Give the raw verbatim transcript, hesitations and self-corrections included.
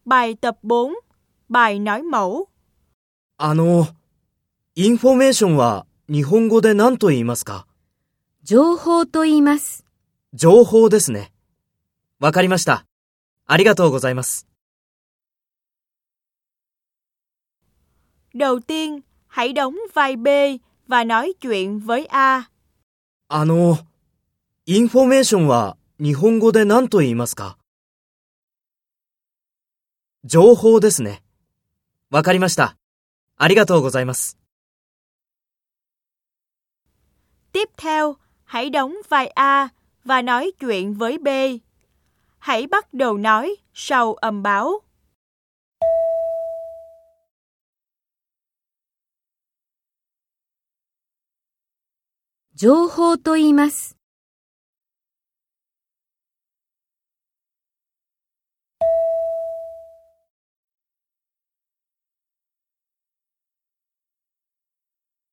Bài tập bốn, bài nói mẫu. あの、インフォメーションは日本語で何と言いますか？ 情報と言います。 情報ですね。わかりました。ありがとうございます。 Đầu tiên, hãy đóng vai B và nói chuyện với A. あの、インフォメーションは日本語で何と言いますか？情報ですね。わかりました。ありがとうございます。 Tiếp theo, hãy đóng vai A và nói chuyện với B. Hãy bắt đầu nói sau âm báo. 情報と言います。